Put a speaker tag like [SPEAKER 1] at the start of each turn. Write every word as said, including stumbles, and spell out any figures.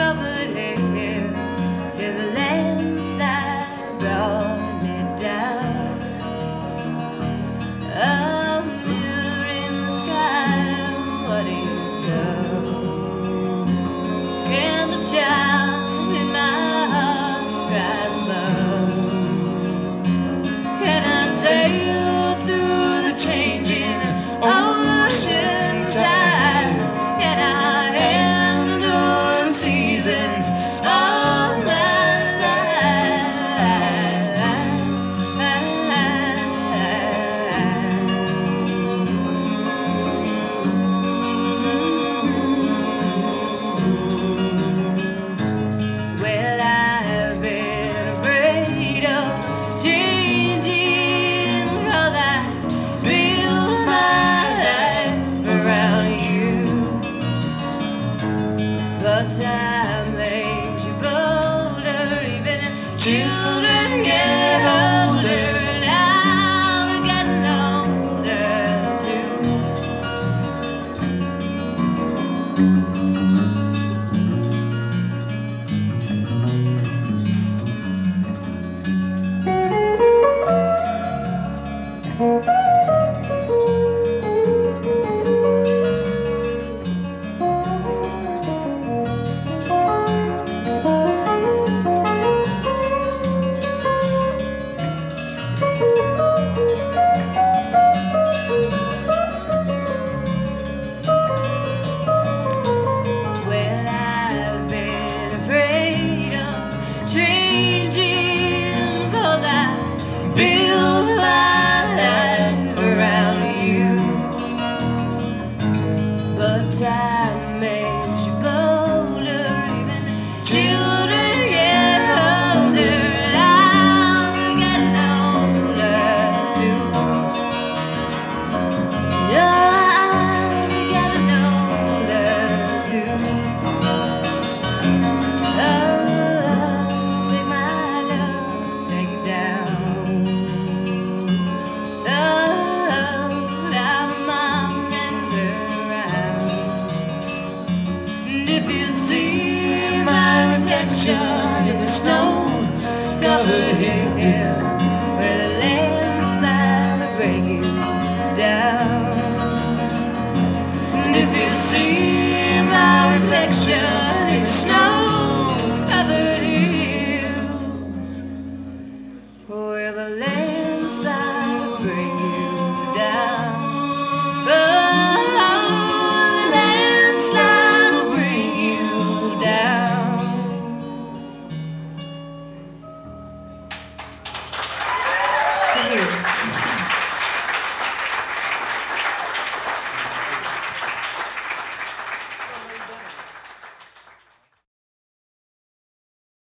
[SPEAKER 1] covered hills till the landslide brought me down. A mirror in the sky, what is love? Can the child in my heart rise above? Can I sail through the changing ocean tides? Can I handle the seasons of my life? Well, I've been afraid of changing, 'cause I build my life around you. But time makes you bolder, even if children get older, and I'm getting older too. Well, I've been afraid of changing, 'cause I build my life around you. But time makes you bolder, even children get older, and I'm getting older too. Yeah, I'm getting older too. Oh, take my love, take it down. Oh, I'm a mom and turn around. And if you see my reflection in the snow-covered hills where the landslide will break you down, and if you see my reflection